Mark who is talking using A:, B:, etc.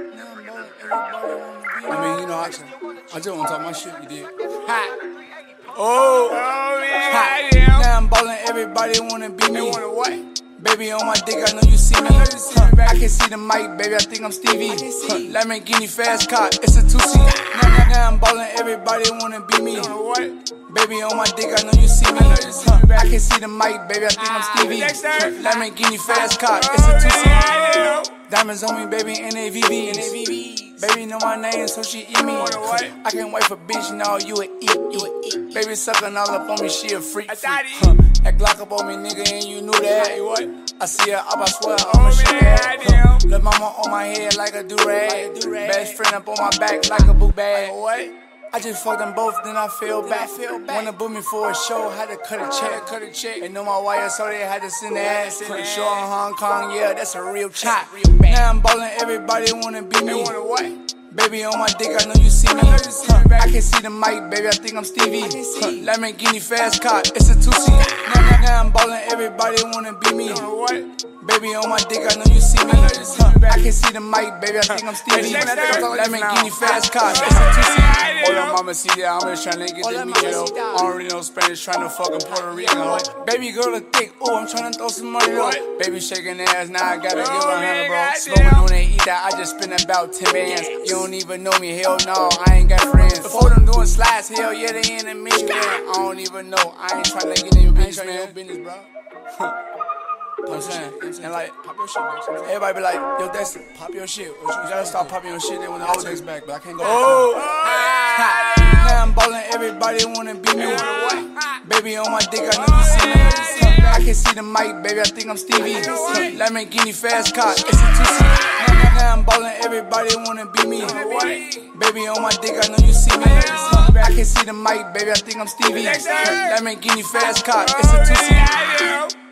A: I mean, you know, I just want to talk my shit, you did. Ha! Now I'm ballin', everybody wanna be me. Wanna what? Baby on my dick, I know you see me. I can see the mic, baby, I think I'm Stevie. Lamborghini fast car, it's a 2-seat. Now I'm ballin', everybody wanna be me. Baby on my dick, I know you see me. I can see the mic, baby, I think I'm Stevie. Lamborghini fast car, it's a 2-seat. Diamonds on me, baby, NAVBs. Baby know my name, so she eat me. I can't wait for bitch, no, you a eat. Baby suckin' all up on me, she a freak. That Glock up on me, nigga, and you knew that. I see her up, I swear, I'ma shoot that. Lil' mama on my head like a do-rag. Best friend up on my back like a boot bag. I just fucked them both, then I feel bad. Wanna book me for a show, had to cut a check. They know my wire, so they had to send the ass. Quick show in Hong Kong, yeah, that's a real check. Now I'm ballin', everybody wanna be me. Baby on my dick, I know you see me. I can see the mic, baby, I think I'm Stevie. Lamborghini fast car, it's a 2-seat. Now I'm ballin', everybody wanna be me. Baby on my dick, I know you see me. I can see the mic, baby, I think I'm Stevie. Lamborghini fast car, it's a 2-seat. Hold on, mama, see that, I'm just tryna get the Miguel. I don't really know Spanish, tryna fucking Puerto Rico. Baby girl a thick, ooh, I'm tryna throw some money up. Baby shaking ass, now I gotta give her a 100, bro. Slowing when they eat that, I just spend about 10 bands. You don't even know me, hell no, I ain't got friends. Before them doing slides, hell yeah, they in a minivan. I don't even know, I ain't tryna get in your business, man. Bro. You know what I'm saying? And like, pop your shit back. Everybody be like, yo, that's it, pop your shit. You gotta stop popping your shit then when the old days back, but I can't go back. Now I'm ballin', everybody wanna be me. Baby on my dick, I know you see me. I can see the mic, baby, I think I'm Stevie. Lamborghini fast car, it's a 2-seat. Now I'm ballin', everybody wanna be me. Baby on my dick, I know you see me. I can see the mic, baby, I think I'm Stevie. Lamborghini fast car, it's a 2-seat.